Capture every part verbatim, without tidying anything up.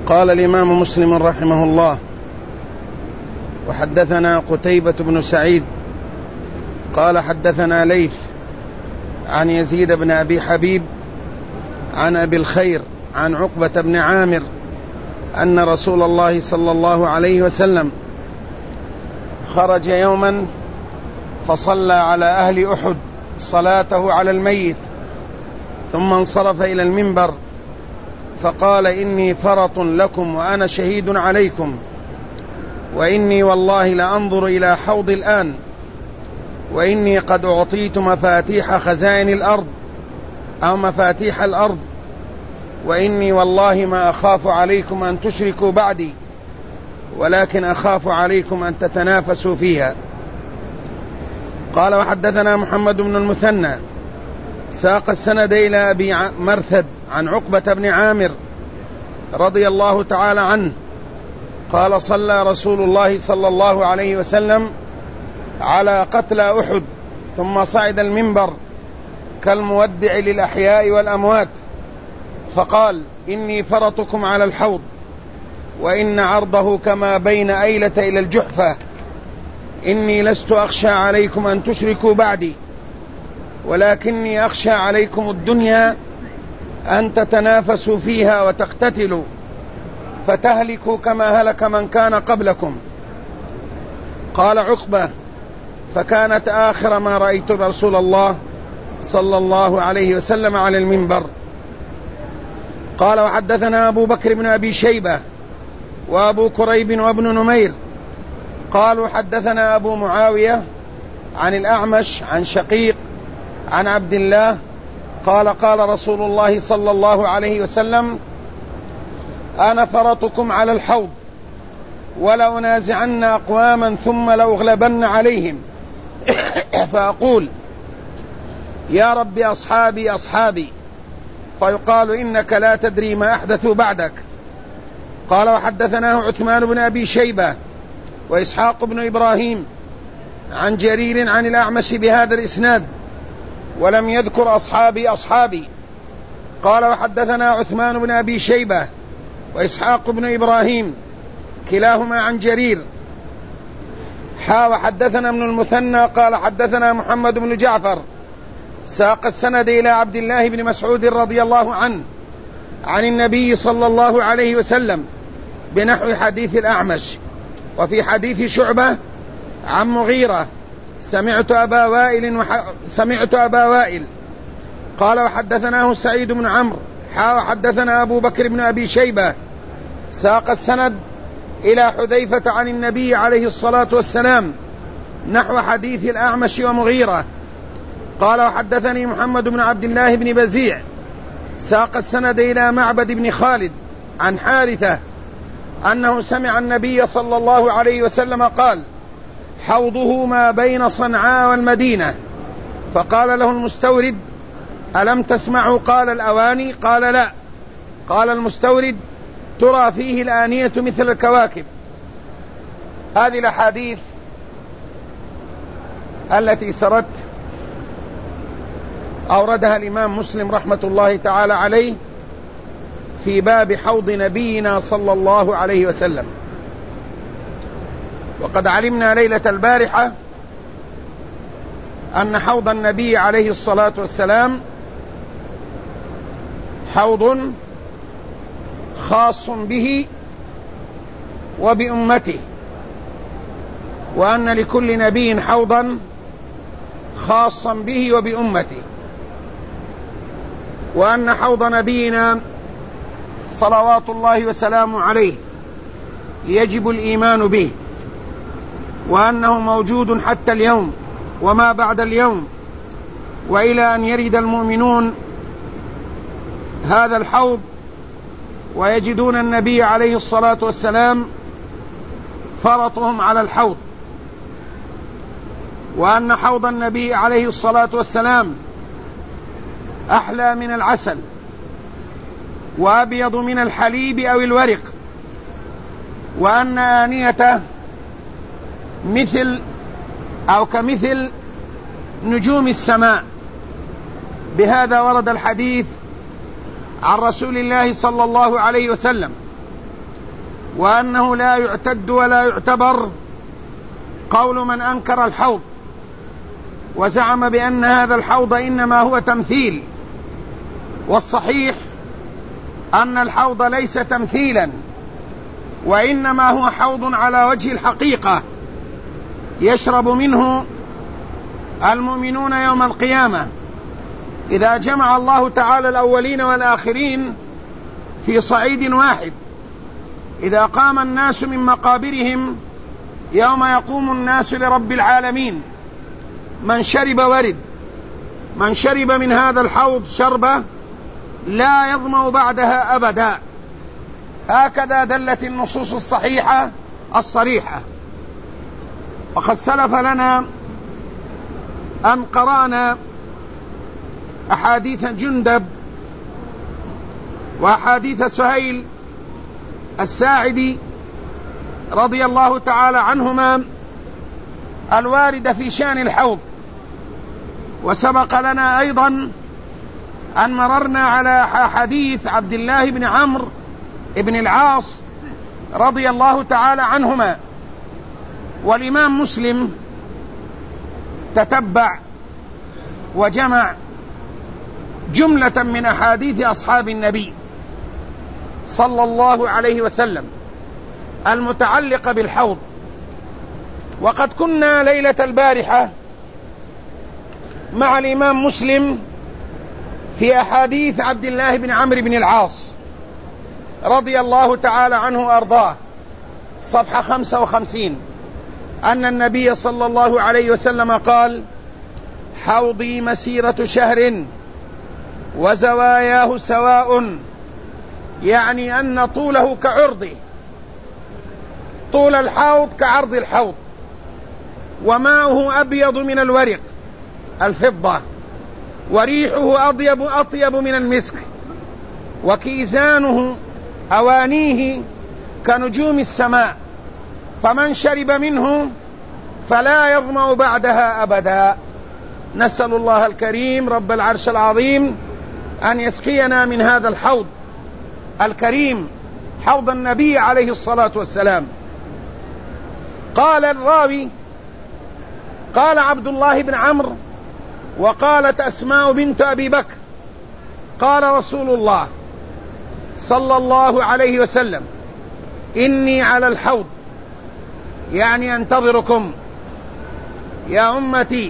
قال الإمام مسلم رحمه الله: وحدثنا قتيبة بن سعيد قال حدثنا ليث عن يزيد بن أبي حبيب عن أبي الخير عن عقبة بن عامر أن رسول الله صلى الله عليه وسلم خرج يوما فصلى على أهل أحد صلاته على الميت، ثم انصرف إلى المنبر فقال: إني فرط لكم وأنا شهيد عليكم، وإني والله لأنظر إلى حوض الآن، وإني قد أعطيت مفاتيح خزائن الأرض أو مفاتيح الأرض، وإني والله ما أخاف عليكم أن تشركوا بعدي، ولكن أخاف عليكم أن تتنافسوا فيها. قال: وحدثنا محمد بن المثنى ساق السند إلى أبي مرثد عن عقبة بن عامر رضي الله تعالى عنه قال: صلى رسول الله صلى الله عليه وسلم على قتلى أحد ثم صعد المنبر كالمودع للأحياء والأموات، فقال: إني فرطكم على الحوض، وإن عرضه كما بين أيلة إلى الجحفة، إني لست أخشى عليكم أن تشركوا بعدي، ولكني أخشى عليكم الدنيا أن تتنافسوا فيها وتقتتلوا فتهلكوا كما هلك من كان قبلكم. قال عقبة: فكانت آخر ما رأيت رسول الله صلى الله عليه وسلم على المنبر. قال: وحدثنا أبو بكر بن أبي شيبة وأبو كريب وابن نمير قالوا: حدثنا أبو معاوية عن الأعمش عن شقيق عن عبد الله قال: قال رسول الله صلى الله عليه وسلم: أنا فرطكم على الحوض، ولأنازعن أقواما ثم لأغلبن عليهم، فأقول: يا رب أصحابي أصحابي، فيقال: إنك لا تدري ما أحدثوا بعدك. قال: وحدثناه عثمان بن أبي شيبة وإسحاق بن إبراهيم عن جرير عن الأعمش بهذا الإسناد، ولم يذكر أصحابي أصحابي. قال: وحدثنا عثمان بن أبي شيبة وإسحاق بن إبراهيم كلاهما عن جرير حا وحدثنا ابن المثنى قال: حدثنا محمد بن جعفر ساق السند إلى عبد الله بن مسعود رضي الله عنه عن النبي صلى الله عليه وسلم بنحو حديث الأعمش. وفي حديث شعبة عن مغيرة سمعت أبا وائل وح... سمعت أبا وائل قال: وحدثناه سعيد بن عمرو حا وحدثنا أبو بكر بن أبي شيبة ساق السند إلى حذيفة عن النبي عليه الصلاة والسلام نحو حديث الأعمش ومغيرة. قال: وحدثني محمد بن عبد الله بن بزيع ساق السند إلى معبد بن خالد عن حارثة أنه سمع النبي صلى الله عليه وسلم قال: حوضه ما بين صنعاء والمدينة. فقال له المستورد: ألم تسمعوا؟ قال: الأواني. قال: لا. قال المستورد: ترى فيه الآنية مثل الكواكب. هذه الأحاديث التي سرت أوردها الإمام مسلم رحمة الله تعالى عليه في باب حوض نبينا صلى الله عليه وسلم. وقد علمنا ليلة البارحة أن حوض النبي عليه الصلاة والسلام حوض خاص به وبأمته، وأن لكل نبي حوضا خاصا به وبأمته، وأن حوض نبينا صلوات الله وسلامه عليه يجب الإيمان به، وأنه موجود حتى اليوم وما بعد اليوم، وإلى أن يرد المؤمنون هذا الحوض ويجدون النبي عليه الصلاة والسلام فرطهم على الحوض، وأن حوض النبي عليه الصلاة والسلام أحلى من العسل وأبيض من الحليب أو الورق، وأن آنيته مثل أو كمثل نجوم السماء. بهذا ورد الحديث عن رسول الله صلى الله عليه وسلم وأنه لا يعتد ولا يعتبر قول من أنكر الحوض وزعم بأن هذا الحوض إنما هو تمثيل. والصحيح أن الحوض ليس تمثيلا، وإنما هو حوض على وجه الحقيقة يشرب منه المؤمنون يوم القيامة إذا جمع الله تعالى الأولين والآخرين في صعيد واحد. إذا قام الناس من مقابرهم يوم يقوم الناس لرب العالمين، من شرب ورد، من شرب من هذا الحوض شربة لا يظمأ بعدها أبدا. هكذا دلت النصوص الصحيحة الصريحة. وقد سلف لنا أن قرأنا أحاديث جندب وأحاديث سهيل الساعدي رضي الله تعالى عنهما الواردة في شأن الحوض. وسبق لنا أيضا أن مررنا على حديث عبد الله بن عمرو بن العاص رضي الله تعالى عنهما. والإمام مسلم تتبع وجمع جملة من أحاديث أصحاب النبي صلى الله عليه وسلم المتعلقة بالحوض. وقد كنا ليلة البارحة مع الإمام مسلم في أحاديث عبد الله بن عمرو بن العاص رضي الله تعالى عنه وأرضاه، صفحة خمسة وخمسين، أن النبي صلى الله عليه وسلم قال: حوضي مسيرة شهر وزواياه سواء، يعني أن طوله كعرضه، طول الحوض كعرض الحوض، وماؤه أبيض من الورق الفضة، وريحه أطيب أطيب من المسك، وكيزانه أوانيه كنجوم السماء، فمن شرب منه فلا يظمأ بعدها أبدا. نسأل الله الكريم رب العرش العظيم أن يسقينا من هذا الحوض الكريم، حوض النبي عليه الصلاة والسلام. قال الراوي: قال عبد الله بن عمرو وقالت أسماء بنت أبي بكر: قال رسول الله صلى الله عليه وسلم: إني على الحوض، يعني أنتظركم يا أمتي.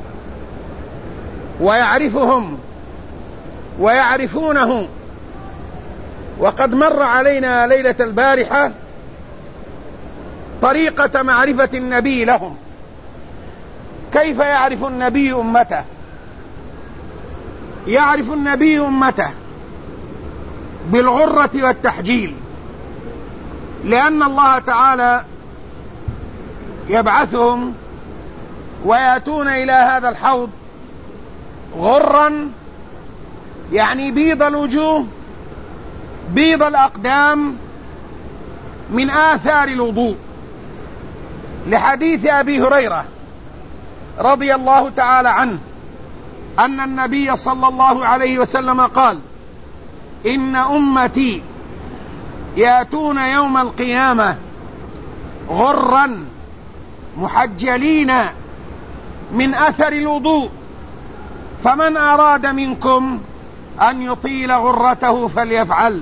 ويعرفهم ويعرفونه. وقد مر علينا ليلة البارحة طريقة معرفة النبي لهم، كيف يعرف النبي أمته. يعرف النبي أمته بالغرة والتحجيل، لأن الله تعالى يبعثهم ويأتون إلى هذا الحوض غرا، يعني بيض الوجوه بيض الأقدام من آثار الوضوء، لحديث أبي هريرة رضي الله تعالى عنه أن النبي صلى الله عليه وسلم قال: إن أمتي يأتون يوم القيامة غرا محجلين من أثر الوضوء، فمن أراد منكم أن يطيل غرته فليفعل.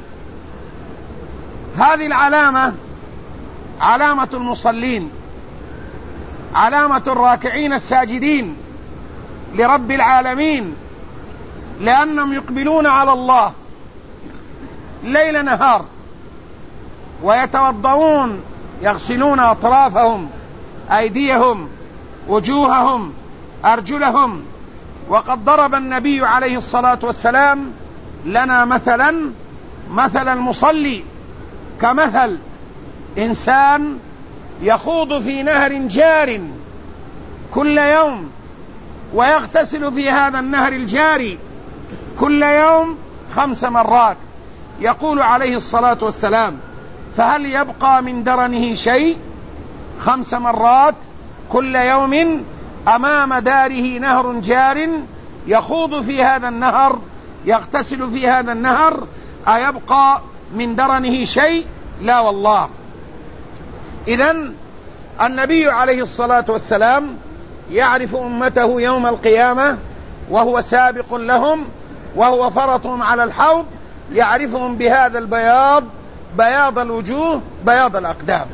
هذه العلامة علامة المصلين، علامة الراكعين الساجدين لرب العالمين، لأنهم يقبلون على الله ليل نهار، ويتوضؤون يغسلون أطرافهم، أيديهم، وجوههم، أرجلهم. وقد ضرب النبي عليه الصلاة والسلام لنا مثلا مثل المصلي كمثل إنسان يخوض في نهر جار كل يوم، ويغتسل في هذا النهر الجاري كل يوم خمس مرات. يقول عليه الصلاة والسلام: فهل يبقى من درنه شيء؟ خمس مرات كل يوم أمام داره نهر جار يخوض في هذا النهر، يغتسل في هذا النهر، أيبقى من درنه شيء؟ لا والله. إذن النبي عليه الصلاة والسلام يعرف أمته يوم القيامة وهو سابق لهم وهو فرطهم على الحوض، يعرفهم بهذا البياض، بياض الوجوه، بياض الأقدام.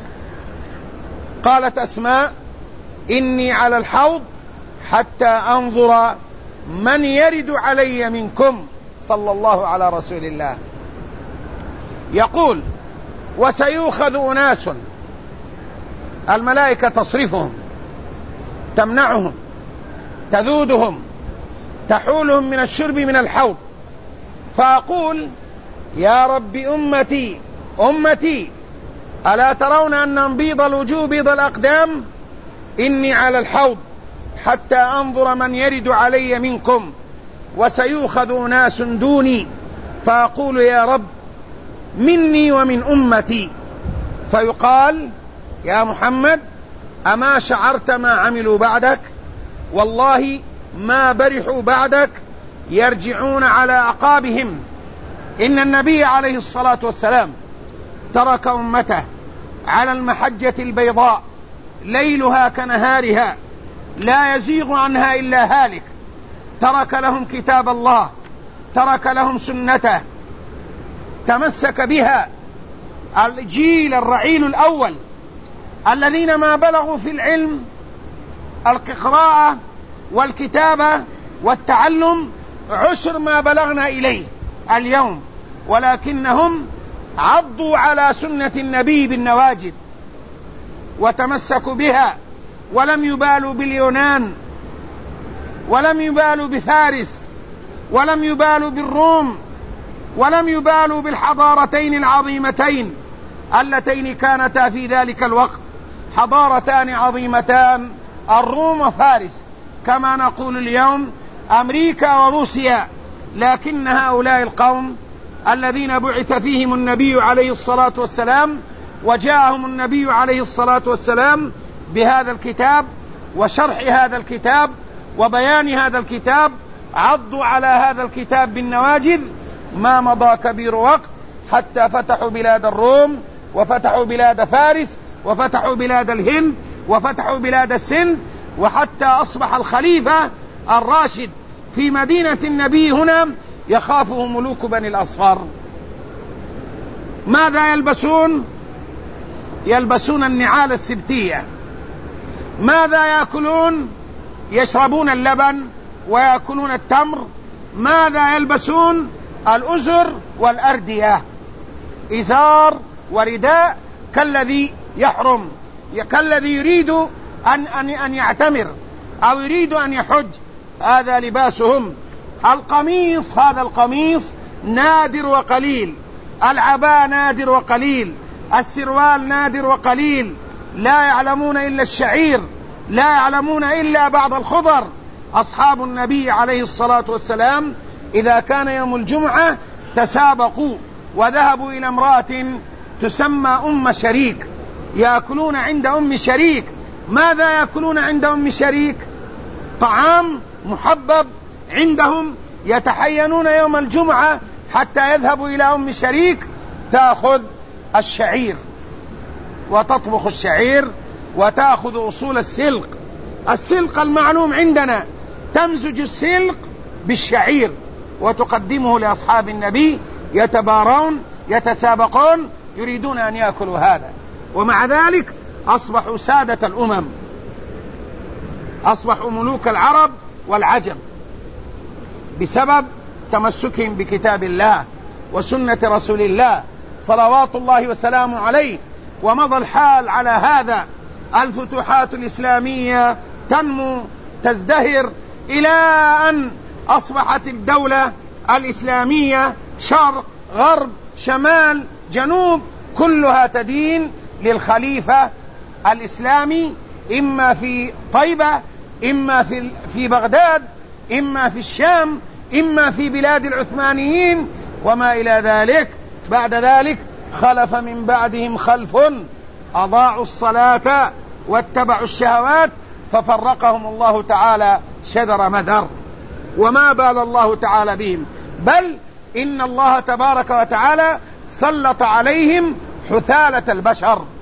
قالت أسماء: إني على الحوض حتى أنظر من يرد علي منكم، صلى الله على رسول الله. يقول: وسيؤخذ أناس، الملائكة تصرفهم، تمنعهم، تذودهم، تحولهم من الشرب من الحوض، فأقول: يا رب أمتي أمتي، ألا ترون أن بيض الوجوه بيض الأقدام؟ إني على الحوض حتى أنظر من يرد علي منكم، وسيؤخذ ناس دوني، فأقول: يا رب مني ومن أمتي، فيقال: يا محمد أما شعرت ما عملوا بعدك؟ والله ما برحوا بعدك، يرجعون على أعقابهم. إن النبي عليه الصلاة والسلام ترك أمته على المحجة البيضاء ليلها كنهارها، لا يزيغ عنها إلا هالك. ترك لهم كتاب الله، ترك لهم سنته، تمسك بها الجيل الرعيل الأول الذين ما بلغوا في العلم القراءة والكتابة والتعلم عشر ما بلغنا إليه اليوم، ولكنهم عضوا على سنة النبي بالنواجذ وتمسكوا بها، ولم يبالوا باليونان، ولم يبالوا بفارس، ولم يبالوا بالروم، ولم يبالوا بالحضارتين العظيمتين اللتين كانتا في ذلك الوقت حضارتان عظيمتان، الروم وفارس، كما نقول اليوم أمريكا وروسيا. لكن هؤلاء القوم الذين بعث فيهم النبي عليه الصلاة والسلام، وجاءهم النبي عليه الصلاة والسلام بهذا الكتاب وشرح هذا الكتاب وبيان هذا الكتاب، عضوا على هذا الكتاب بالنواجذ. ما مضى كبير وقت حتى فتحوا بلاد الروم، وفتحوا بلاد فارس، وفتحوا بلاد الهند، وفتحوا بلاد السند، وحتى أصبح الخليفة الراشد في مدينة النبي هنا يخافه ملوك بني الأصفار. ماذا يلبسون؟ يلبسون النعال السبتية. ماذا يأكلون؟ يشربون اللبن ويأكلون التمر. ماذا يلبسون؟ الأزر والأردية، إزار ورداء كالذي يحرم، كالذي يريد أن, أن, أن يعتمر أو يريد أن يحج، هذا لباسهم. القميص، هذا القميص نادر وقليل، العباء نادر وقليل، السروال نادر وقليل، لا يعلمون إلا الشعير، لا يعلمون إلا بعض الخضر. أصحاب النبي عليه الصلاة والسلام إذا كان يوم الجمعة تسابقوا وذهبوا إلى امرأة تسمى أم شريك، يأكلون عند أم شريك. ماذا يأكلون عند أم شريك؟ طعام محبب عندهم، يتحينون يوم الجمعة حتى يذهبوا إلى أم شريك تأخذ الشعير وتطبخ الشعير وتأخذ أصول السلق. السلق المعلوم عندنا، تمزج السلق بالشعير وتقدمه لأصحاب النبي، يتبارون يتسابقون يريدون أن يأكلوا هذا. ومع ذلك أصبحوا سادة الأمم، أصبحوا ملوك العرب والعجم بسبب تمسكهم بكتاب الله وسنة رسول الله صلوات الله وسلامه عليه. ومضى الحال على هذا، الفتوحات الإسلامية تنمو تزدهر إلى أن أصبحت الدولة الإسلامية شرق غرب شمال جنوب كلها تدين للخليفة الإسلامي، إما في طيبة، إما في في بغداد، إما في الشام، إما في بلاد العثمانيين وما إلى ذلك. بعد ذلك خلف من بعدهم خلف أضاعوا الصلاة واتبعوا الشهوات ففرقهم الله تعالى شذر مذر. وما بال الله تعالى بهم، بل إن الله تبارك وتعالى سلط عليهم حثالة البشر،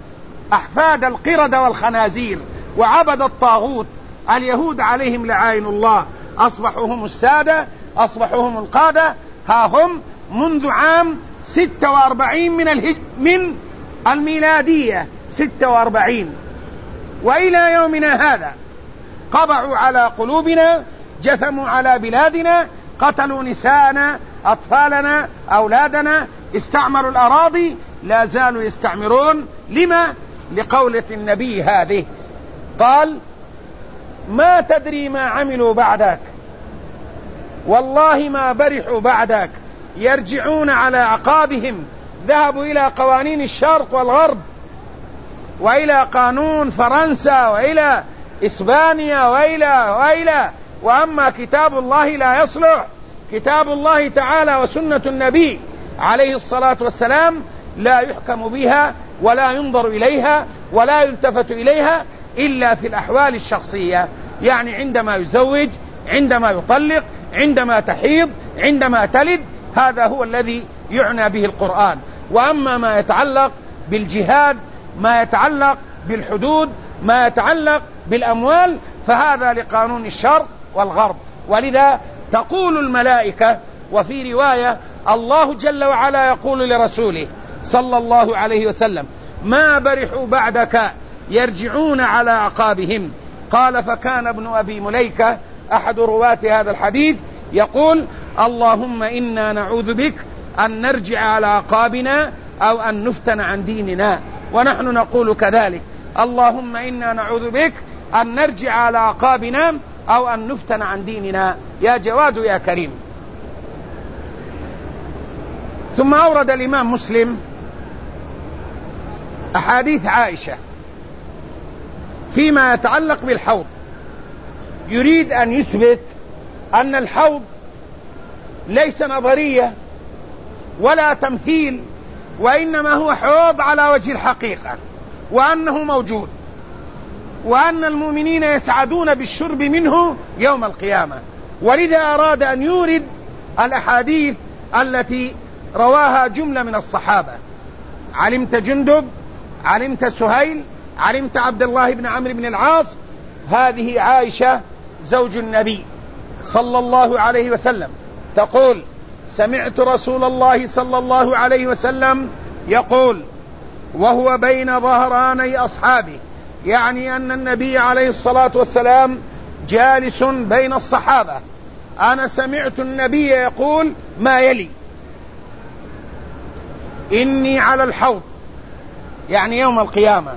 أحفاد القردة والخنازير وعبد الطاغوت. اليهود عليهم لعائن الله أصبحوا هم السادة، أصبحوا هم القادة. ها هم منذ عام ستة وأربعين من الهج من الميلادية ستة وأربعين وإلى يومنا هذا قبعوا على قلوبنا، جثموا على بلادنا، قتلوا نساءنا، أطفالنا، أولادنا، استعمروا الأراضي، لا زالوا يستعمرون. لما؟ لقولة النبي هذه، قال: ما تدري ما عملوا بعدك، والله ما برحوا بعدك، يرجعون على أعقابهم. ذهبوا إلى قوانين الشرق والغرب، وإلى قانون فرنسا، وإلى إسبانيا، وإلى وإلى وأما كتاب الله لا يصلح. كتاب الله تعالى وسنة النبي عليه الصلاة والسلام لا يحكم بها ولا ينظر إليها ولا يلتفت إليها إلا في الأحوال الشخصية، يعني عندما يزوج، عندما يطلق، عندما تحيض، عندما تلد، هذا هو الذي يعنى به القرآن. وأما ما يتعلق بالجهاد، ما يتعلق بالحدود، ما يتعلق بالأموال، فهذا لقانون الشرق والغرب. ولذا تقول الملائكة، وفي رواية الله جل وعلا يقول لرسوله صلى الله عليه وسلم: ما برحوا بعدك، يرجعون على أعقابهم. قال: فكان ابن أبي مليكة أحد رواة هذا الحديث يقول: اللهم إنا نعوذ بك أن نرجع على أعقابنا أو أن نفتن عن ديننا. ونحن نقول كذلك: اللهم إنا نعوذ بك أن نرجع على أعقابنا أو أن نفتن عن ديننا، يا جواد يا كريم. ثم أورد الإمام مسلم أحاديث عائشة فيما يتعلق بالحوض، يريد أن يثبت أن الحوض ليس نظرية ولا تمثيل، وإنما هو حوض على وجه الحقيقة، وأنه موجود، وأن المؤمنين يسعدون بالشرب منه يوم القيامة. ولذا أراد أن يورد الأحاديث التي رواها جملة من الصحابة: علمت جندب، علمت سهيل، علمت عبد الله بن عمرو بن العاص. هذه عائشة زوج النبي صلى الله عليه وسلم تقول: سمعت رسول الله صلى الله عليه وسلم يقول وهو بين ظهراني أصحابه، يعني أن النبي عليه الصلاة والسلام جالس بين الصحابة: أنا سمعت النبي يقول ما يلي: إني على الحوض، يعني يوم القيامة،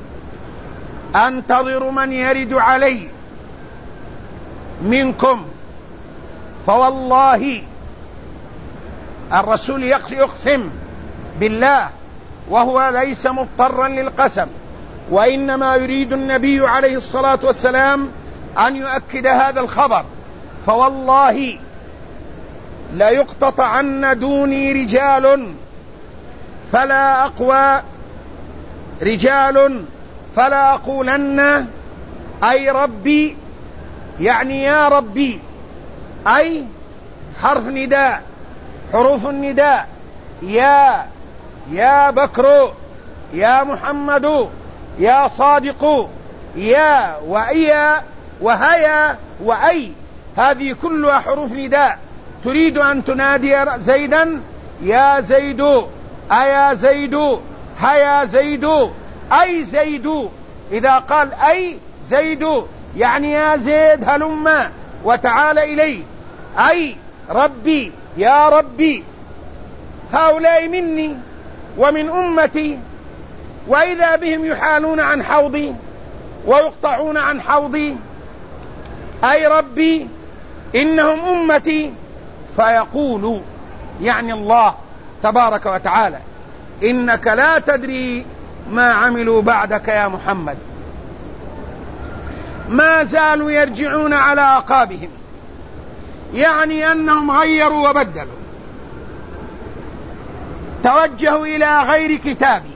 أنتظر من يرد علي منكم، فوالله، الرسول يقسم بالله وهو ليس مضطرا للقسم، وإنما يريد النبي عليه الصلاة والسلام أن يؤكد هذا الخبر: فوالله لا يقتطعن دوني رجال فلا أقوى رجال فلا أقولن أي ربي، يعني يا ربي، أي حرف نداء، حروف النداء: يا يا بكر، يا محمد، يا صادق، يا وإيا وهيا وأي، هذه كلها حروف نداء. تريد أن تنادي زيدا: يا زيد، أيا زيد، هيا زيد، أي زيد. إذا قال أي زيد يعني يا زيد هلم وتعال إلي، أي ربي، يا ربي، هؤلاء مني ومن أمتي، وإذا بهم يحالون عن حوضي ويقطعون عن حوضي، أي ربي إنهم أمتي. فيقول يعني الله تبارك وتعالى: إنك لا تدري ما عملوا بعدك يا محمد. ما زالوا يرجعون على أعقابهم، يعني أنهم غيروا وبدلوا، توجهوا إلى غير كتابي،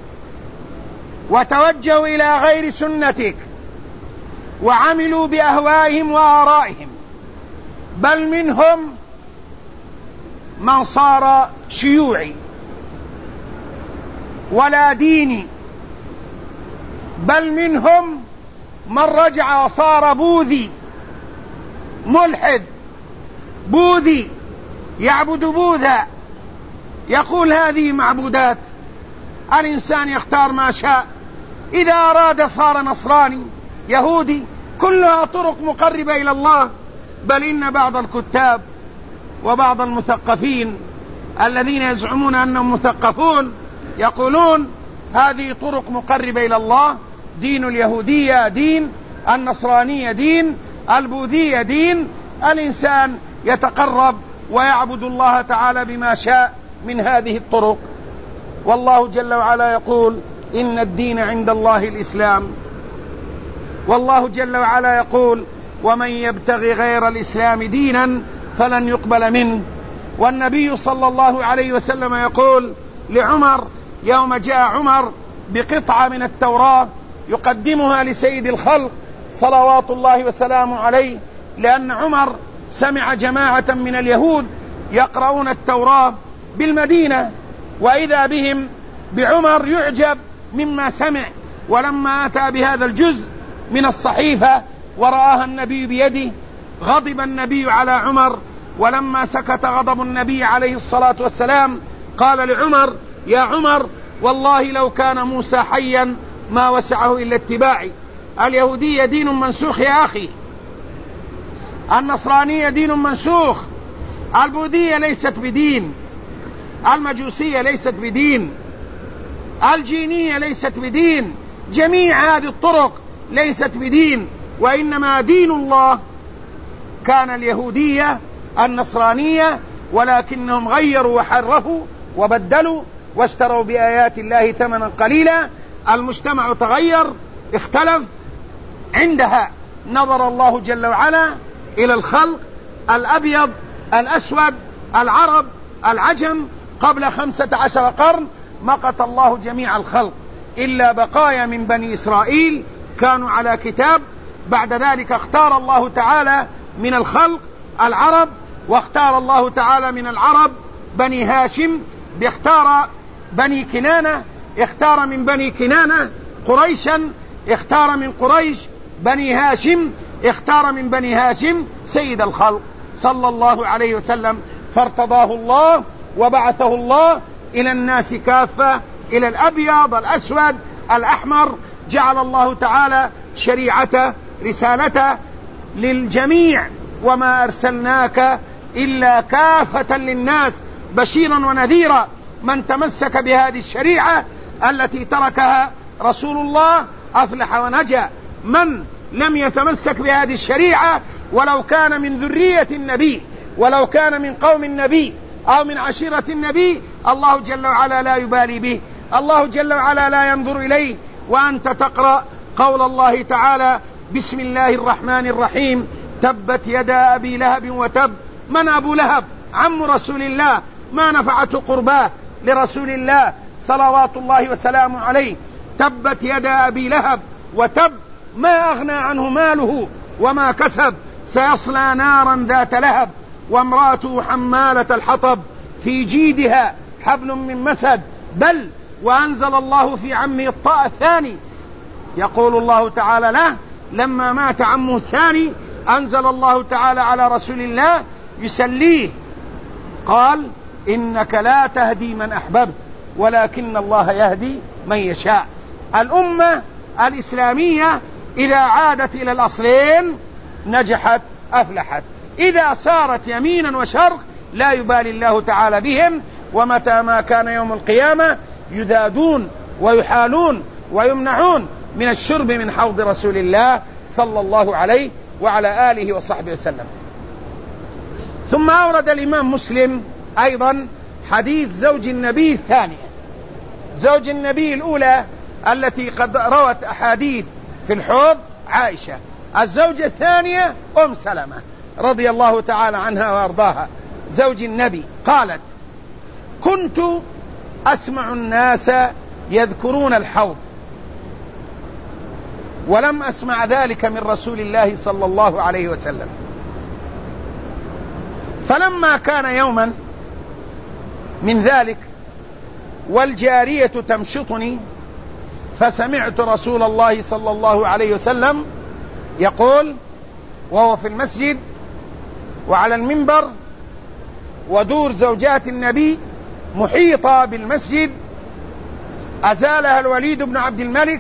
وتوجهوا إلى غير سنتك، وعملوا بأهوائهم وآرائهم، بل منهم من صار شيوعي ولا ديني بل منهم من رجع وصار بوذي، ملحد بوذي يعبد بوذا، يقول هذه معبودات، الإنسان يختار ما شاء، إذا أراد صار نصراني يهودي، كلها طرق مقربة إلى الله. بل إن بعض الكتاب وبعض المثقفين الذين يزعمون أنهم مثقفون يقولون هذه طرق مقربة إلى الله، دين اليهودية دين، النصرانية دين، البوذية دين، الإنسان يتقرب ويعبد الله تعالى بما شاء من هذه الطرق. والله جل وعلا يقول إن الدين عند الله الإسلام، والله جل وعلا يقول ومن يبتغي غير الإسلام دينا فلن يقبل منه. والنبي صلى الله عليه وسلم يقول لعمر يوم جاء عمر بقطعة من التوراة يقدمها لسيد الخلق صلوات الله وسلامه عليه، لأن عمر سمع جماعة من اليهود يقرؤون التوراة بالمدينة، وإذا بهم بعمر يعجب مما سمع. ولما أتى بهذا الجزء من الصحيفة ورآها النبي بيده غضب النبي على عمر، ولما سكت غضب النبي عليه الصلاة والسلام قال لعمر يا عمر والله لو كان موسى حيا ما وسعه إلا اتباعي. اليهودية دين منسوخ يا أخي، النصرانية دين منسوخ، البوذية ليست بدين، المجوسية ليست بدين، الجينية ليست بدين، جميع هذه الطرق ليست بدين، وإنما دين الله كان اليهودية النصرانية، ولكنهم غيروا وحرفوا وبدلوا واشتروا بآيات الله ثمنا قليلا. المجتمع تغير اختلف، عندها نظر الله جل وعلا إلى الخلق الأبيض الأسود العرب العجم قبل خمسة عشر قرن، مقت الله جميع الخلق إلا بقايا من بني إسرائيل كانوا على كتاب. بعد ذلك اختار الله تعالى من الخلق العرب، واختار الله تعالى من العرب بني هاشم، باختار بني كنانة، اختار من بني كنانة قريشا، اختار من قريش بني هاشم، اختار من بني هاشم سيد الخلق صلى الله عليه وسلم، فارتضاه الله وبعثه الله إلى الناس كافة، إلى الأبيض الأسود الأحمر، جعل الله تعالى شريعته رسالته للجميع، وما أرسلناك إلا كافة للناس بشيرا ونذيرا. من تمسك بهذه الشريعة التي تركها رسول الله أفلح ونجا، من لم يتمسك بهذه الشريعة ولو كان من ذرية النبي، ولو كان من قوم النبي أو من عشيرة النبي، الله جل وعلا لا يبالي به، الله جل وعلا لا ينظر إليه. وأنت تقرأ قول الله تعالى بسم الله الرحمن الرحيم تبت يدا أبي لهب وتب. من أبو لهب؟ عم رسول الله، ما نفعته قرباه لرسول الله صلوات الله وسلامه عليه. تبت يدا أبي لهب وتب، ما أغنى عنه ماله وما كسب، سيصلى نارا ذات لهب وامرأته حمالة الحطب في جيدها حبل من مسد. بل وأنزل الله في عمه الطاء الثاني، يقول الله تعالى له لما مات عمه الثاني أنزل الله تعالى على رسول الله يسليه، قال إنك لا تهدي من أحببت ولكن الله يهدي من يشاء. الأمة الإسلامية إذا عادت إلى الأصلين نجحت أفلحت، إذا صارت يمينا وشرق لا يبالي الله تعالى بهم، ومتى ما كان يوم القيامة يذادون ويحالون ويمنعون من الشرب من حوض رسول الله صلى الله عليه وعلى آله وصحبه وسلم. ثم أورد الإمام مسلم أيضا حديث زوج النبي الثانية، زوج النبي الأولى التي قد روت أحاديث في الحوض عائشة، الزوجة الثانية أم سلمة رضي الله تعالى عنها وأرضاها زوج النبي، قالت كنت أسمع الناس يذكرون الحوض ولم أسمع ذلك من رسول الله صلى الله عليه وسلم، فلما كان يوما من ذلك والجارية تمشطني فسمعت رسول الله صلى الله عليه وسلم يقول وهو في المسجد وعلى المنبر ودور زوجات النبي محيطة بالمسجد، أزالها الوليد بن عبد الملك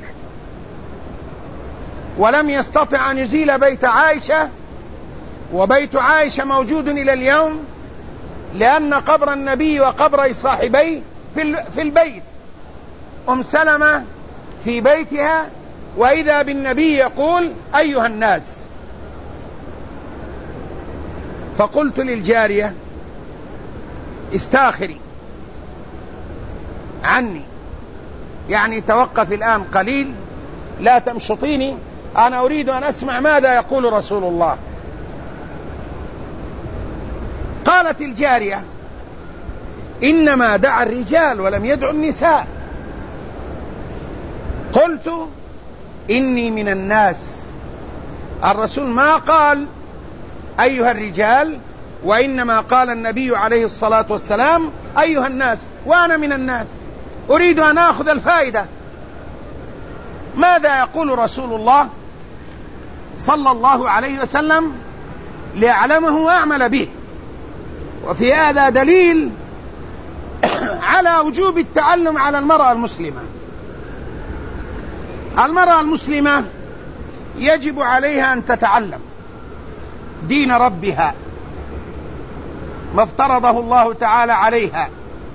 ولم يستطع أن يزيل بيت عائشة، وبيت عائشة موجود إلى اليوم لأن قبر النبي وقبر صاحبيه في البيت. أم سلمة في بيتها وإذا بالنبي يقول أيها الناس، فقلت للجارية استاخري عني، يعني توقف الآن قليل لا تمشطيني، أنا أريد أن أسمع ماذا يقول رسول الله. قالت الجارية إنما دعا الرجال ولم يدعو النساء. قلت إني من الناس، الرسول ما قال أيها الرجال، وإنما قال النبي عليه الصلاة والسلام أيها الناس، وأنا من الناس أريد أن أخذ الفائدة. ماذا يقول رسول الله صلى الله عليه وسلم ليعلمه وأعمل به؟ وفي هذا دليل على وجوب التعلم على المرأة المسلمة. المرأة المسلمة يجب عليها أن تتعلم دين ربها ما افترضه الله تعالى عليها،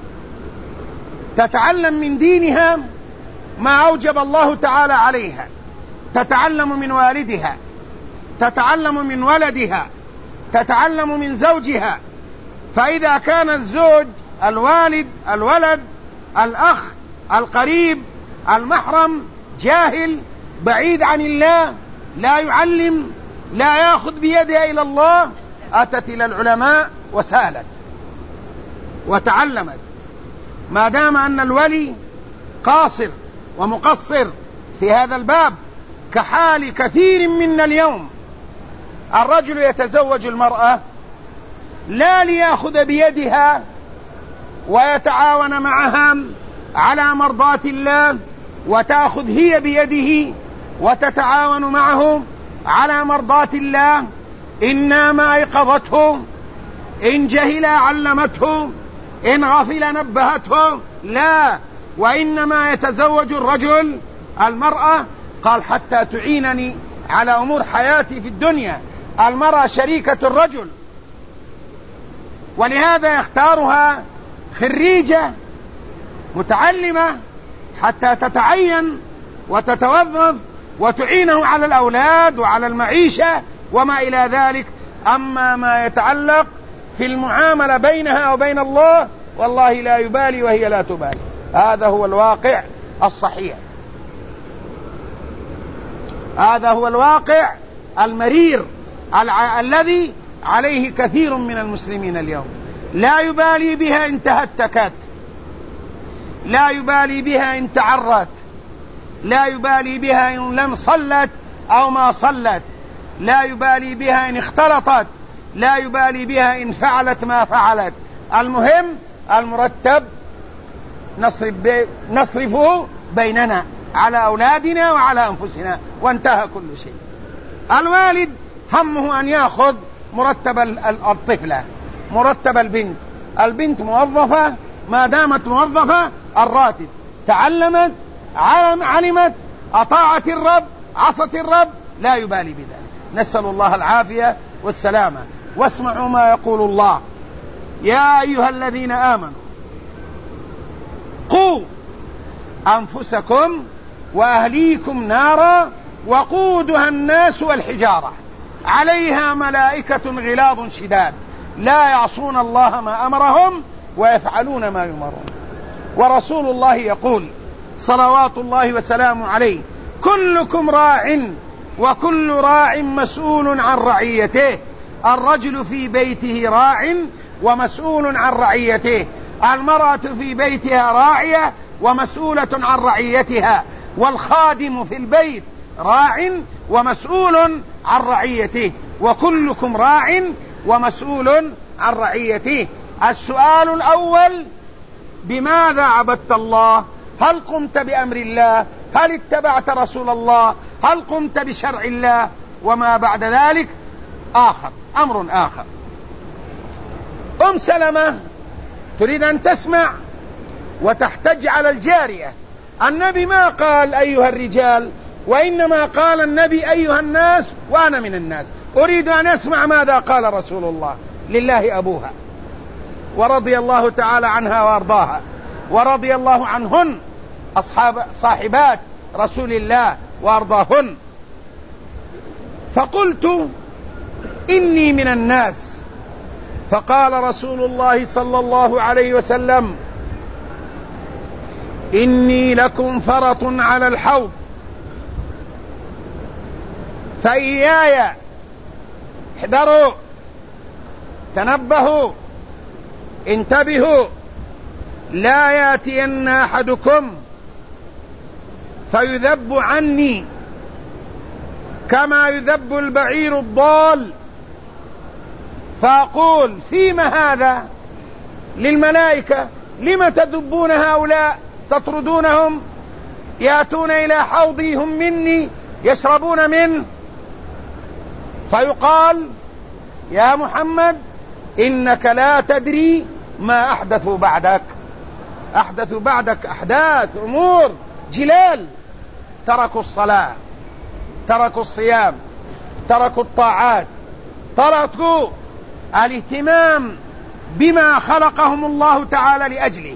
تتعلم من دينها ما أوجب الله تعالى عليها، تتعلم من والدها، تتعلم من ولدها، تتعلم من زوجها. فإذا كان الزوج الوالد الولد الأخ القريب المحرم جاهل بعيد عن الله لا يعلم لا يأخذ بيدها إلى الله، أتت إلى العلماء وسألت وتعلمت. ما دام أن الولي قاصر ومقصر في هذا الباب كحال كثير منا اليوم، الرجل يتزوج المرأة لا ليأخذ بيدها ويتعاون معها على مرضاة الله، وتأخذ هي بيده وتتعاون معه على مرضاة الله، إنما أيقظته، إن جهل علمته، إن غفل نبهته، لا، وإنما يتزوج الرجل المرأة قال حتى تعينني على أمور حياتي في الدنيا. المرأة شريكة الرجل، ولهذا يختارها خريجة متعلمة حتى تتعين وتتوظف وتعينه على الأولاد وعلى المعيشة وما إلى ذلك. أما ما يتعلق في المعاملة بينها وبين الله والله لا يبالي وهي لا تبالي. هذا هو الواقع الصحيح، هذا هو الواقع المرير الع... الذي عليه كثير من المسلمين اليوم. لا يبالي بها إن تهتكت، لا يبالي بها إن تعرت، لا يبالي بها إن لم صلت أو ما صلت، لا يبالي بها إن اختلطت، لا يبالي بها إن فعلت ما فعلت. المهم المرتب نصرف بي... نصرفه بيننا على أولادنا وعلى أنفسنا وانتهى كل شيء. الوالد همه أن يأخذ مرتب الطفلة، مرتب البنت، البنت موظفة، ما دامت موظفة الراتب، تعلمت علمت أطاعت الرب عصت الرب، لا يبالي بذلك. نسأل الله العافية والسلامة. واسمعوا ما يقول الله: يا أيها الذين آمنوا قوا أنفسكم وأهليكم نارا وقودها الناس والحجارة عليها ملائكة غلاظ شداد لا يعصون الله ما أمرهم ويفعلون ما يؤمرون. ورسول الله يقول صلوات الله وسلامه عليه: كلكم راع وكل راع مسؤول عن رعيته. الرجل في بيته راع ومسؤول عن رعيته، المرأة في بيتها راعية ومسؤولة عن رعيتها، والخادم في البيت راع ومسؤول عن رعيته، وكلكم راع ومسؤول عن رعيته. السؤال الأول: بماذا عبدت الله؟ هل قمت بأمر الله هل اتبعت رسول الله؟ هل قمت بشرع الله؟ وما بعد ذلك آخر، أمر آخر. أم سلمة تريد أن تسمع وتحتج على الجارية. النبي ما قال أيها الرجال، وإنما قال النبي أيها الناس وأنا من الناس. أريد أن أسمع ماذا قال رسول الله. لله أبوها، ورضي الله تعالى عنها وأرضاها، ورضي الله عنهن أصحاب صاحبات رسول الله وأرضاهن. فقلت إني من الناس، فقال رسول الله صلى الله عليه وسلم: إني لكم فرط على الحوض، فإياي احذروا، تنبهوا، انتبهوا، لا يأتين أحدكم فيذب عني كما يذب البعير الضال، فأقول: فيما هذا؟ للملائكة: لم تذبون هؤلاء تطردونهم؟ يأتون إلى حوضي هم مني يشربون منه. فيقال: يا محمد إنك لا تدري ما أحدثوا بعدك. أحدثوا بعدك أحداث أمور جلال، تركوا الصلاة، تركوا الصيام، تركوا الطاعات، تركوا الاهتمام بما خلقهم الله تعالى لأجله،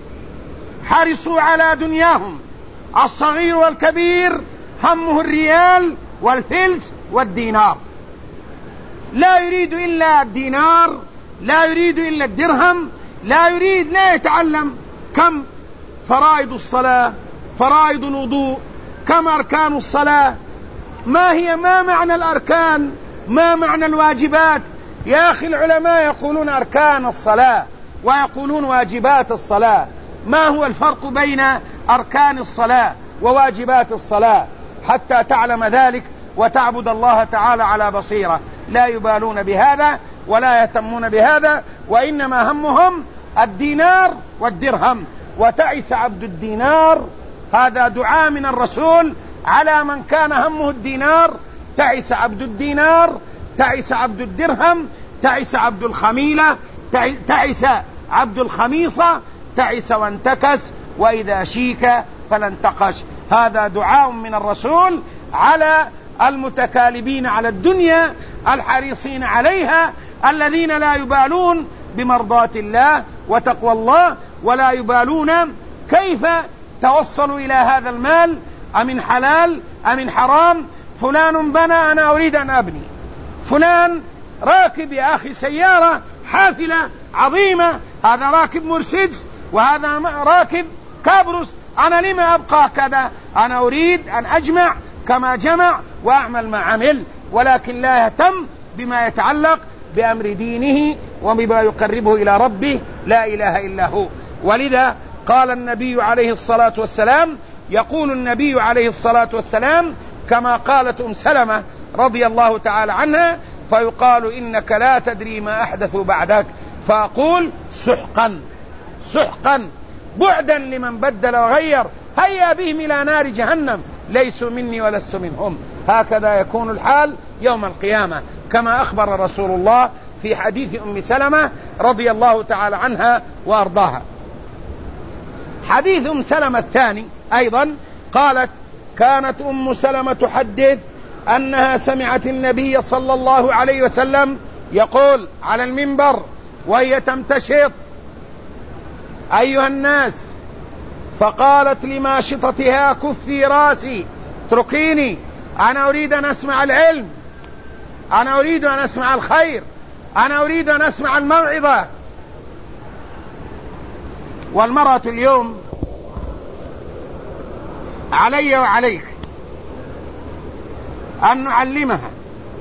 حرصوا على دنياهم. الصغير والكبير همه الريال والفلس والدينار، لا يريد إلا الدينار، لا يريد إلا الدرهم، لا يريد، لا يتعلم كم فرائض الصلاة، فرائض الوضوء، كم أركان الصلاة، ما هي، ما معنى الأركان، ما معنى الواجبات. يا أخي العلماء يقولون أركان الصلاة ويقولون واجبات الصلاة، ما هو الفرق بين أركان الصلاة وواجبات الصلاة حتى تعلم ذلك وتعبد الله تعالى على بصيرة. لا يبالون بهذا ولا يهتمون بهذا، وإنما همهم الدينار والدرهم. وتعس عبد الدينار، هذا دعاء من الرسول على من كان همه الدينار. تعس عبد الدينار، تعس عبد الدرهم، تعس عبد الخميلة، تعس عبد الخميصة، تعس وانتكس، وإذا شيك فلا انتقش. هذا دعاء من الرسول على المتكالبين على الدنيا، الحريصين عليها، الذين لا يبالون بمرضاة الله وتقوى الله، ولا يبالون كيف توصلوا إلى هذا المال، أمن حلال أمن حرام. فلان بنى، أنا أريد أن أبني. فلان راكب يا أخي سيارة حافلة عظيمة، هذا راكب مرسيدس وهذا راكب كابروس، أنا لما أبقى كذا؟ أنا أريد أن أجمع كما جمع وأعمل ما عمل، ولكن لا يهتم بما يتعلق بأمر دينه وبما يقربه إلى ربه، لا إله إلا هو. ولذا قال النبي عليه الصلاة والسلام، يقول النبي عليه الصلاة والسلام كما قالت أم سلمة رضي الله تعالى عنها: فيقال إنك لا تدري ما أحدثوا بعدك، فأقول: سحقا سحقا، بعدا لمن بدل وغير، هيا بهم إلى نار جهنم، ليسوا مني ولست منهم. هكذا يكون الحال يوم القيامة، كما أخبر رسول الله في حديث أم سلمة رضي الله تعالى عنها وأرضاها. حديث أم سلمة الثاني أيضا قالت: كانت أم سلمة تحدث أنها سمعت النبي صلى الله عليه وسلم يقول على المنبر وهي تمتشط: أيها الناس، فقالت لماشطتها: كفي راسي، اتركيني، أنا أريد أن أسمع العلم، أنا أريد أن أسمع الخير، أنا أريد أن أسمع الموعظة. والمرأة اليوم علي وعليك أن نعلمها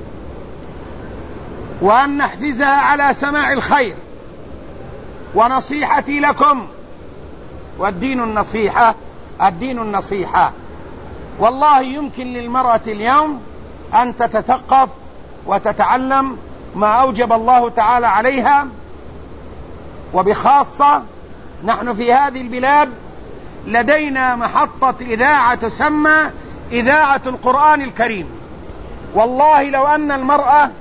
وأن نحفزها على سماع الخير. ونصيحتي لكم، والدين النصيحة، الدين النصيحة. والله يمكن للمرأة اليوم أن تتثقف وتتعلم ما أوجب الله تعالى عليها، وبخاصة نحن في هذه البلاد لدينا محطة إذاعة تسمى إذاعة القرآن الكريم. والله لو أن المرأة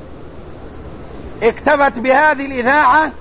اكتفت بهذه الإذاعة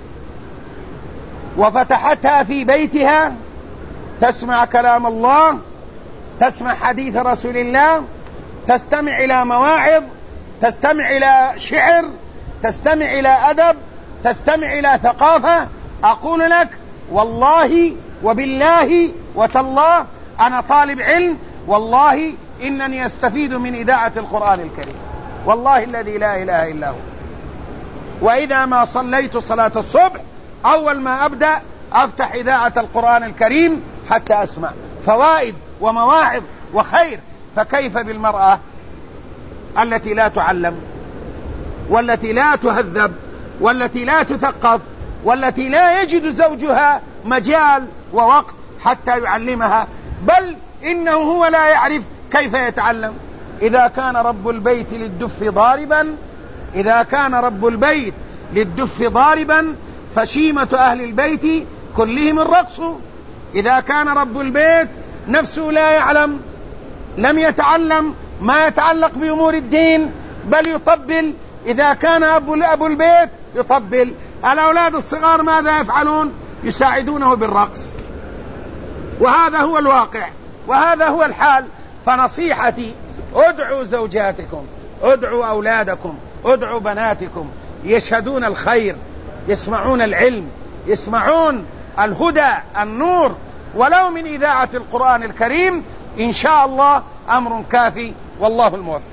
وفتحتها في بيتها تسمع كلام الله، تسمع حديث رسول الله، تستمع إلى مواعظ، تستمع إلى شعر، تستمع إلى أدب، تستمع إلى ثقافة، أقول لك والله وبالله وتالله أنا طالب علم، والله إنني أستفيد من إذاعة القرآن الكريم، والله الذي لا إله إلا هو. وإذا ما صليت صلاة الصبح أول ما أبدأ أفتح إذاعة القرآن الكريم حتى أسمع فوائد ومواعظ وخير. فكيف بالمرأة التي لا تعلم، والتي لا تهذب، والتي لا تثقف، والتي لا يجد زوجها مجال ووقت حتى يعلمها، بل إنه هو لا يعرف كيف يتعلم. إذا كان رب البيت للدف ضاربا إذا كان رب البيت للدف ضاربا فشيمة أهل البيت كلهم الرقص. إذا كان رب البيت نفسه لا يعلم، لم يتعلم ما يتعلق بأمور الدين، بل يطبل. إذا كان أبو, أبو البيت يطبل، الأولاد الصغار ماذا يفعلون؟ يساعدونه بالرقص. وهذا هو الواقع، وهذا هو الحال. فنصيحتي ادعوا زوجاتكم، ادعوا أولادكم، ادعوا بناتكم يشهدون الخير، يسمعون العلم، يسمعون الهدى النور، ولو من إذاعة القرآن الكريم إن شاء الله أمر كافي، والله الموفق.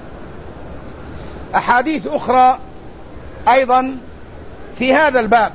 أحاديث أخرى أيضا في هذا الباب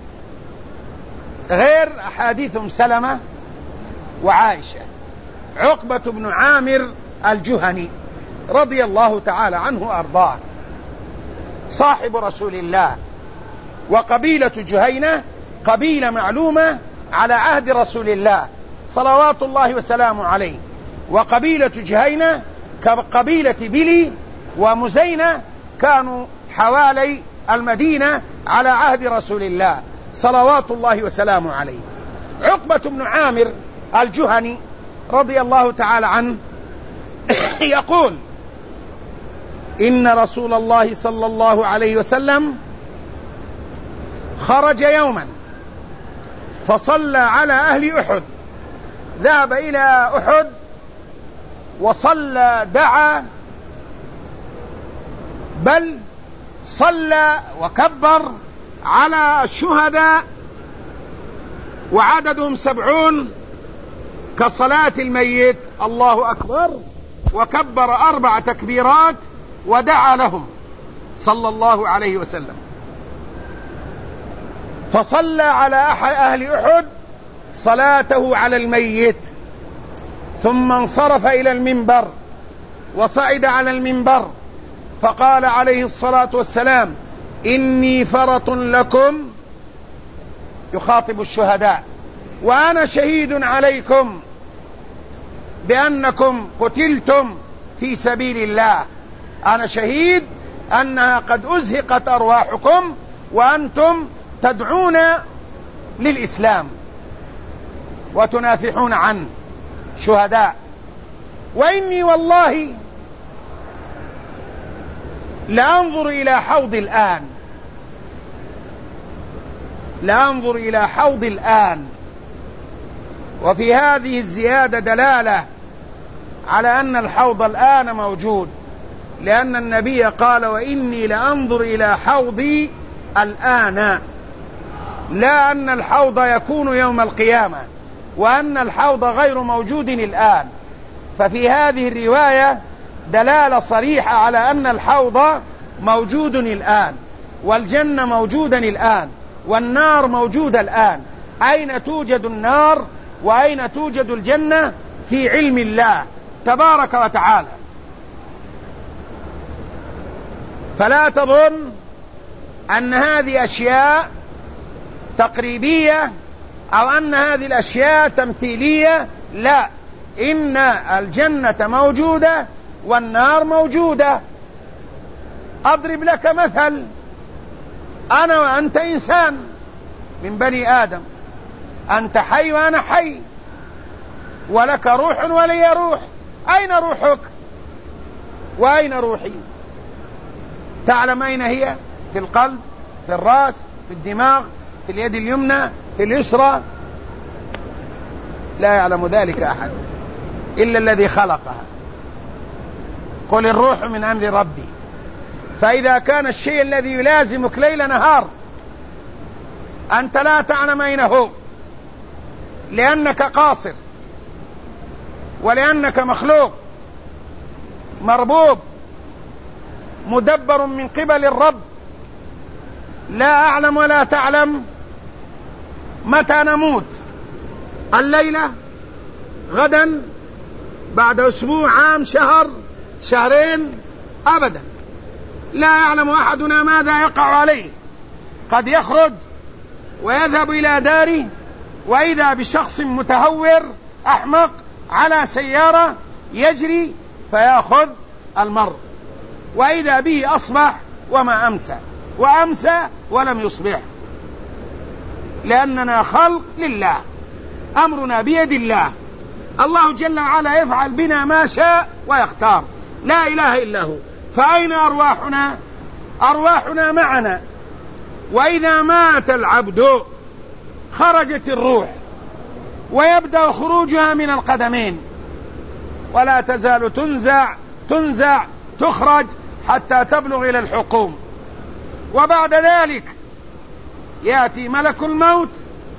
غير أحاديث أم سلمة وعائشة. عقبة بن عامر الجهني رضي الله تعالى عنه وأرضاه صاحب رسول الله، وقبيلة جهينة قبيلة معلومة على عهد رسول الله صلوات الله وسلامه عليه، وقبيلة جهينة كقبيلة بلي ومزينة كانوا حوالي المدينة على عهد رسول الله صلوات الله وسلامه عليه. عقبة بن عامر الجهني رضي الله تعالى عنه يقول إن رسول الله صلى الله عليه وسلم خرج يوما فصلى على أهل أحد، ذهب إلى أحد وصلى، دعا، بل صلى وكبر على الشهداء وعددهم سبعون كصلاة الميت، الله أكبر، وكبر أربع تكبيرات ودعا لهم صلى الله عليه وسلم. فصلى على أهل أحد صلاته على الميت، ثم انصرف إلى المنبر وصعد على المنبر فقال عليه الصلاة والسلام إني فرط لكم، يخاطب الشهداء، وأنا شهيد عليكم بأنكم قتلتم في سبيل الله، أنا شهيد أنها قد أزهقت أرواحكم وأنتم تدعون للإسلام وتنافحون عنه شهداء. وإني والله لأنظر إلى حوض الآن، لأنظر إلى حوض الآن. وفي هذه الزيادة دلالة على أن الحوض الآن موجود، لأن النبي قال وإني لأنظر إلى حوضي الآن، لا أن الحوض يكون يوم القيامة، وأن الحوض غير موجود الآن. ففي هذه الرواية دلالة صريحة على أن الحوض موجود الآن، والجنة موجودا الآن، والنار موجودة الآن. أين توجد النار وأين توجد الجنة؟ في علم الله تبارك وتعالى. فلا تظن أن هذه أشياء تقريبية أو أن هذه الأشياء تمثيلية، لا، إن الجنة موجودة والنار موجودة. أضرب لك مثل، أنا وأنت إنسان من بني آدم، أنت حي وأنا حي، ولك روح ولي روح. أين روحك وأين روحي؟ تعلم أين هي؟ في القلب، في الرأس، في الدماغ، في اليد اليمنى، في اليسرى؟ لا يعلم ذلك أحد إلا الذي خلقها. قل الروح من أمر ربي. فإذا كان الشيء الذي يلازمك ليل نهار أنت لا تعلم أين هو، لأنك قاصر، ولأنك مخلوق مربوب مدبر من قبل الرب، لا أعلم ولا تعلم متى نموت، الليلة، غدا، بعد أسبوع، عام، شهر، شهرين، أبدا لا يعلم أحدنا ماذا يقع عليه. قد يخرج ويذهب إلى داره وإذا بشخص متهور أحمق على سيارة يجري فيأخذ المرء، وإذا به أصبح وما أمسى، وأمسى ولم يصبح، لأننا خلق لله، أمرنا بيد الله. الله جل وعلا يفعل بنا ما شاء ويختار، لا إله إلا هو. فأين أرواحنا؟ أرواحنا معنا، وإذا مات العبد خرجت الروح ويبدأ خروجها من القدمين، ولا تزال تنزع تنزع تخرج حتى تبلغ إلى الحقوم. وبعد ذلك يأتي ملك الموت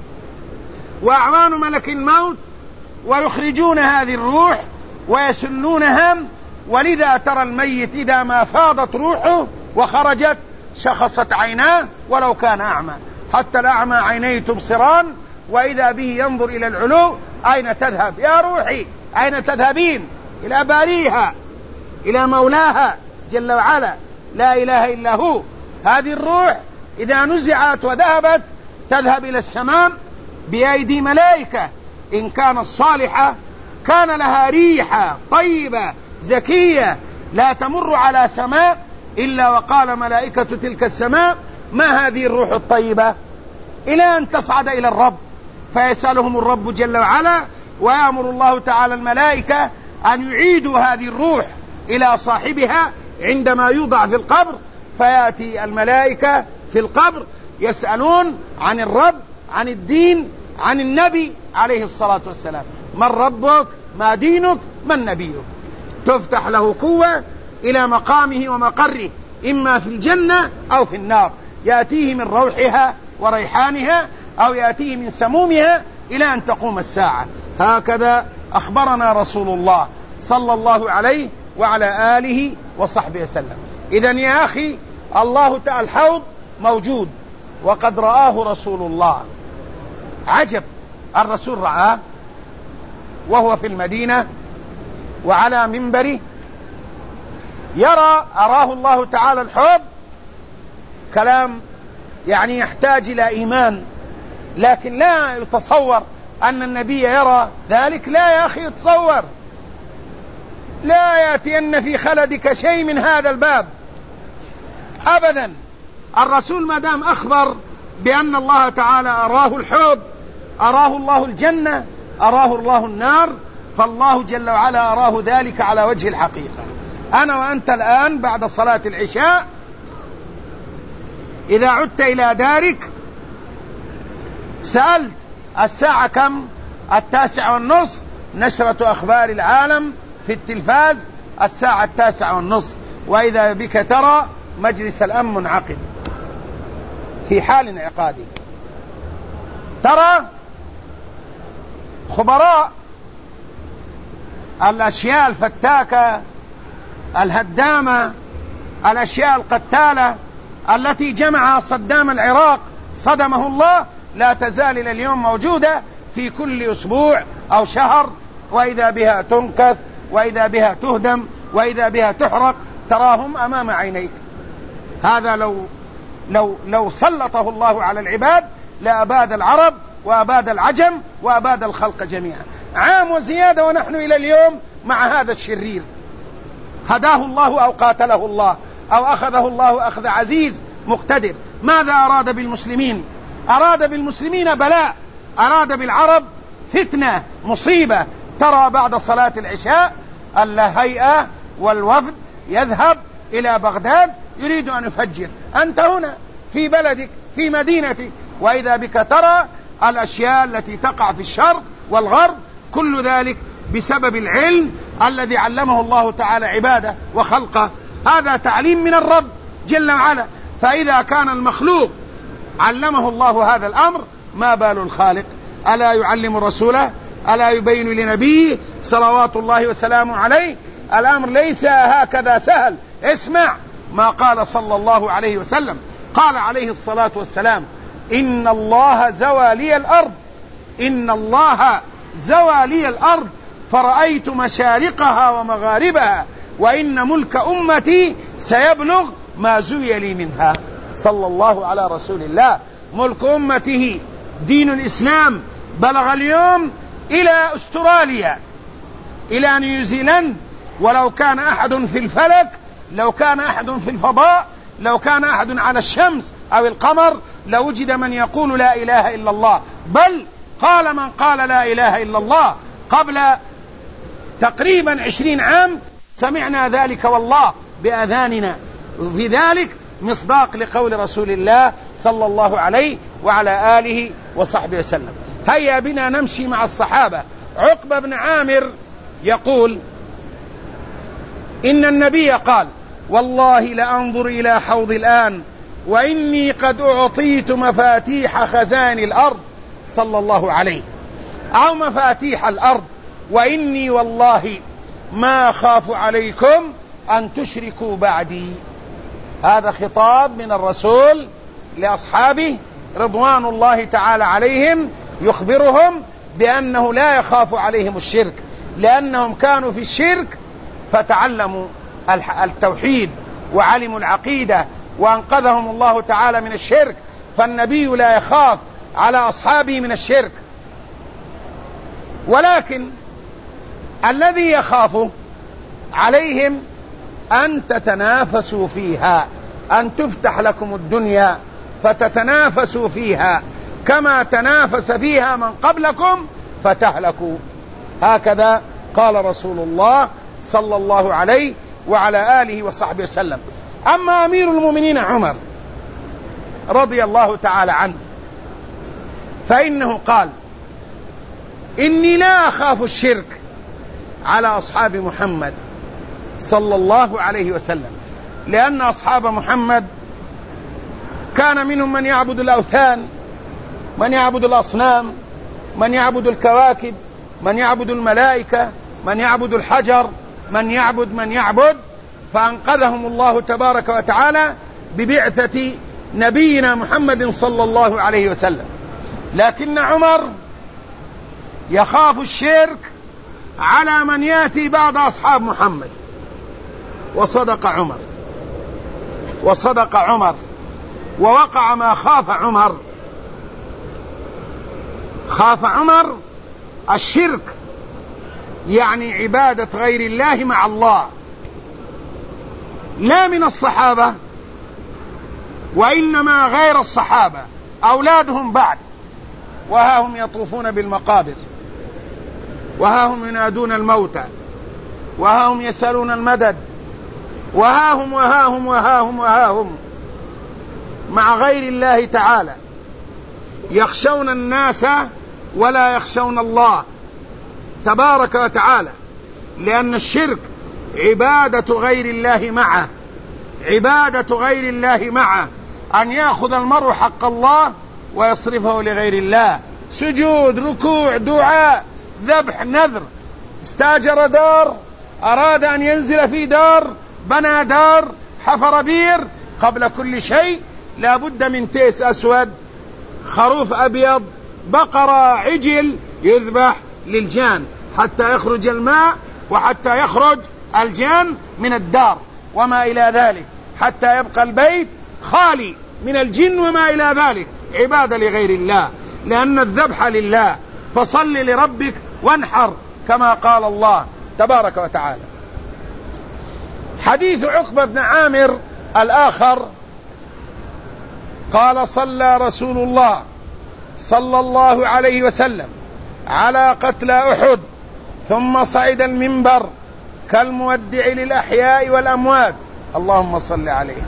وأعوان ملك الموت ويخرجون هذه الروح ويسلونها. ولذا ترى الميت إذا ما فاضت روحه وخرجت شخصت عيناه ولو كان أعمى، حتى الأعمى عينيه تبصران، وإذا به ينظر إلى العلو: أين تذهب يا روحي؟ أين تذهبين؟ إلى باريها، إلى مولاها جل وعلا، لا إله إلا هو. هذه الروح إذا نزعت وذهبت تذهب إلى السماء بأيدي ملائكة، إن كانت صالحة كان لها ريحة طيبة زكية لا تمر على سماء إلا وقال ملائكة تلك السماء: ما هذه الروح الطيبة؟ إلى أن تصعد إلى الرب، فيسألهم الرب جل وعلا، ويأمر الله تعالى الملائكة أن يعيدوا هذه الروح إلى صاحبها عندما يوضع في القبر. فيأتي الملائكة في القبر يسألون عن الرب، عن الدين، عن النبي عليه الصلاة والسلام: من ربك؟ ما دينك؟ من نبيك؟ تفتح له قوة إلى مقامه ومقره، إما في الجنة أو في النار، يأتيه من روحها وريحانها أو يأتيه من سمومها إلى أن تقوم الساعة. هكذا أخبرنا رسول الله صلى الله عليه وعلى آله وصحبه وسلم. إذن يا أخي، الله تعالى الحوض موجود وقد رآه رسول الله. عجب، الرسول رآه وهو في المدينة وعلى منبره يرى أراه الله تعالى الحوض. كلام يعني يحتاج إلى إيمان، لكن لا يتصور أن النبي يرى ذلك. لا يا أخي، تصور، لا يأتين في خلدك شيء من هذا الباب أبدا. الرسول ما دام أخبر بأن الله تعالى أراه الحوض، أراه الله الجنة، أراه الله النار، فالله جل وعلا أراه ذلك على وجه الحقيقة. أنا وأنت الآن بعد صلاة العشاء إذا عدت إلى دارك سألت: الساعة كم؟ التاسعة والنصف، نشرة أخبار العالم في التلفاز الساعة التاسعة والنصف، وإذا بك ترى مجلس الأمن منعقد في حال انعقاده. ترى خبراء الأشياء الفتاكة الهدامة، الأشياء القتالة التي جمعها صدام العراق صدمه الله، لا تزال إلى اليوم موجودة في كل أسبوع أو شهر، وإذا بها تنكث، وإذا بها تهدم، وإذا بها تحرق، تراهم أمام عينيك. هذا لو لو لو سلطه الله على العباد لأباد العرب وأباد العجم وأباد الخلق جميعا. عام وزيادة ونحن إلى اليوم مع هذا الشرير. هداه الله أو قاتله الله أو أخذه الله أخذ عزيز مقتدر. ماذا أراد بالمسلمين؟ أراد بالمسلمين بلاء، أراد بالعرب فتنة مصيبة. ترى بعد صلاة العشاء الهيئة والوفد يذهب إلى بغداد يريد أن يفجر، أنت هنا في بلدك في مدينتك، وإذا بك ترى الأشياء التي تقع في الشرق والغرب، كل ذلك بسبب العلم الذي علمه الله تعالى عباده وخلقه. هذا تعليم من الرب جل وعلا. فإذا كان المخلوق علمه الله هذا الأمر، ما بال الخالق؟ ألا يعلم رسوله؟ ألا يبين لنبيه صلوات الله وسلامه عليه؟ الأمر ليس هكذا سهل. اسمع ما قال صلى الله عليه وسلم، قال عليه الصلاة والسلام: إن الله زوى لي الأرض إن الله زوى لي الأرض فرأيت مشارقها ومغاربها، وإن ملك أمتي سيبلغ ما زوي لي منها. صلى الله على رسول الله. ملك أمته دين الإسلام بلغ اليوم إلى أستراليا، إلى نيوزيلاند. ولو كان أحد في الفلك، لو كان أحد في الفضاء، لو كان أحد على الشمس أو القمر، لوجد من يقول لا إله إلا الله. بل قال من قال لا إله إلا الله قبل تقريبا عشرين عام: سمعنا ذلك والله بأذاننا. وفي ذلك مصداق لقول رسول الله صلى الله عليه وعلى آله وصحبه وسلم. هيا بنا نمشي مع الصحابة. عقبة بن عامر يقول إن النبي قال: والله لأنظر إلى حوض الآن وإني قد أعطيت مفاتيح خزائن الأرض، صلى الله عليه، أو مفاتيح الأرض، وإني والله ما خاف عليكم أن تشركوا بعدي. هذا خطاب من الرسول لأصحابه رضوان الله تعالى عليهم، يخبرهم بأنه لا يخاف عليهم الشرك، لأنهم كانوا في الشرك فتعلموا التوحيد وعلموا العقيدة وأنقذهم الله تعالى من الشرك. فالنبي لا يخاف على أصحابه من الشرك، ولكن الذي يخاف عليهم أن تتنافسوا فيها، أن تفتح لكم الدنيا فتتنافسوا فيها كما تنافس فيها من قبلكم فتهلكوا. هكذا قال رسول الله صلى الله عليه وعلى آله وصحبه وسلم. أما أمير المؤمنين عمر رضي الله تعالى عنه فإنه قال: إني لا أخاف الشرك على أصحاب محمد صلى الله عليه وسلم، لأن أصحاب محمد كان منهم من يعبد الأوثان، من يعبد الأصنام، من يعبد الكواكب، من يعبد الملائكة، من يعبد الحجر، من يعبد من يعبد فأنقذهم الله تبارك وتعالى ببعثة نبينا محمد صلى الله عليه وسلم. لكن عمر يخاف الشرك على من يأتي بعد أصحاب محمد. وصدق عمر وصدق عمر ووقع ما خاف عمر. خاف عمر الشرك، يعني عبادة غير الله مع الله، لا من الصحابة، وإنما غير الصحابة أولادهم بعد. وها هم يطوفون بالمقابر، وها هم ينادون الموتى، وها هم يسألون المدد، وها هم وها هم وها هم وها هم مع غير الله تعالى، يخشون الناس ولا يخشون الله تبارك وتعالى، لأن الشرك عبادة غير الله معه، عبادة غير الله معه، أن يأخذ المرء حق الله ويصرفه لغير الله، سجود، ركوع، دعاء، ذبح، نذر. استاجر دار، أراد أن ينزل في دار، بنى دار، حفر بير، قبل كل شيء لا بد من تيس أسود، خروف أبيض، بقرة، عجل يذبح للجان حتى يخرج الماء وحتى يخرج الجان من الدار وما إلى ذلك، حتى يبقى البيت خالي من الجن وما إلى ذلك، عبادة لغير الله، لأن الذبح لله. فصل لربك وانحر كما قال الله تبارك وتعالى. حديث عقبة بن عامر الآخر قال: صلى رسول الله صلى الله عليه وسلم على قتلى أحد ثم صعد المنبر كالمودع للأحياء والأموات، اللهم صل عليه،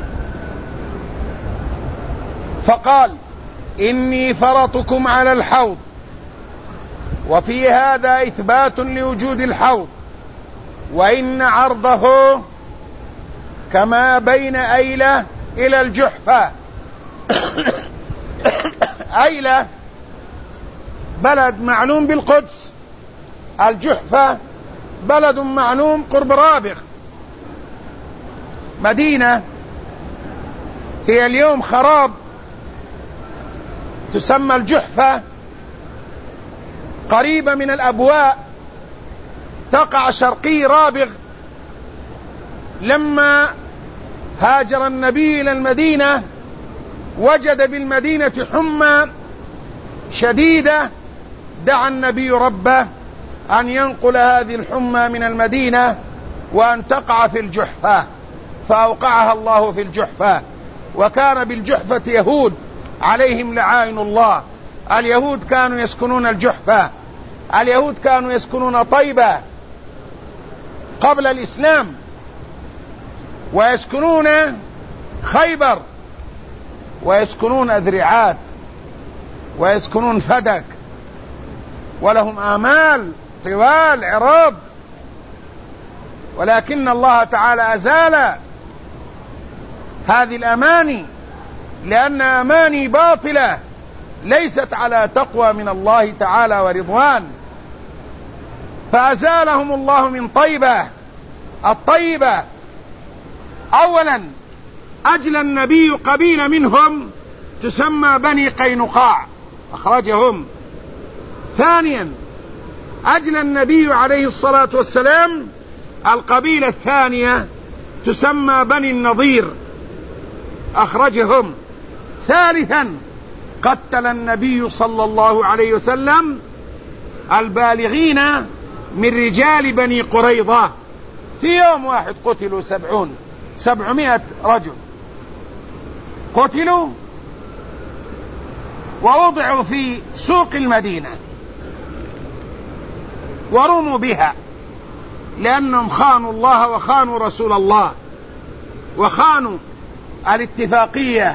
فقال: إني فرطكم على الحوض. وفي هذا إثبات لوجود الحوض، وإن عرضه كما بين أيلة إلى الجحفة. أيلة بلد معلوم بالقدس، الجحفة بلد معلوم قرب رابغ. مدينة هي اليوم خراب تسمى الجحفة، قريبة من الأبواء، تقع شرقي رابغ. لما هاجر النبي إلى المدينة وجد بالمدينة حمى شديدة، دعا النبي ربه أن ينقل هذه الحمى من المدينة وأن تقع في الجحفة، فأوقعها الله في الجحفة. وكان بالجحفة يهود عليهم لعائن الله. اليهود كانوا يسكنون الجحفة، اليهود كانوا يسكنون طيبة قبل الإسلام، ويسكنون خيبر، ويسكنون أذرعات، ويسكنون فدك، ولهم آمال طوال عراض، ولكن الله تعالى أزال هذه الأماني، لأن أماني باطلة ليست على تقوى من الله تعالى ورضوان، فأزالهم الله من طيبة. الطيبة أولا أجلى النبي قبيلة منهم تسمى بني قينقاع، أخرجهم. ثانيا أجلى النبي عليه الصلاة والسلام القبيلة الثانية تسمى بني النضير، أخرجهم. ثالثا قتل النبي صلى الله عليه وسلم البالغين من رجال بني قريظة، في يوم واحد قتلوا سبعون سبعمائة رجل، قتلوا ووضعوا في سوق المدينة ورموا بها، لأنهم خانوا الله وخانوا رسول الله وخانوا الاتفاقية،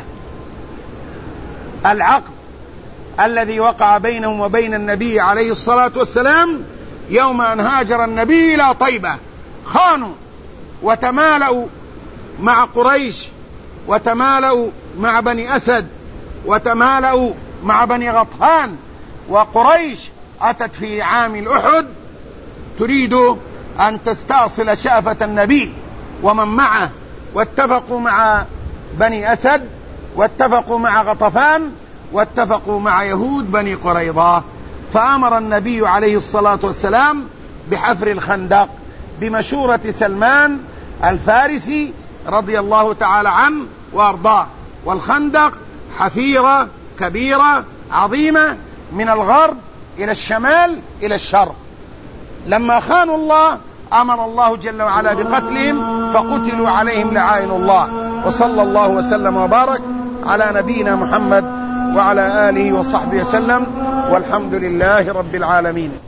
العقد الذي وقع بينهم وبين النبي عليه الصلاة والسلام يوم أن هاجر النبي إلى طيبة. خانوا وتمالؤوا مع قريش، وتمالؤوا مع بني أسد، وتمالؤوا مع بني غطفان. وقريش أتت في عام الأحد تريد أن تستأصل شأفة النبي ومن معه، واتفقوا مع بني أسد، واتفقوا مع غطفان، واتفقوا مع يهود بني قريظة. فأمر النبي عليه الصلاة والسلام بحفر الخندق بمشورة سلمان الفارسي رضي الله تعالى عنه وأرضاه. والخندق حفيرة كبيرة عظيمة من الغرب إلى الشمال إلى الشرق. لما خانوا الله أمر الله جل وعلا بقتلهم، فقتلوا عليهم لعائن الله. وصلى الله وسلم وبارك على نبينا محمد وعلى آله وصحبه وسلم، والحمد لله رب العالمين.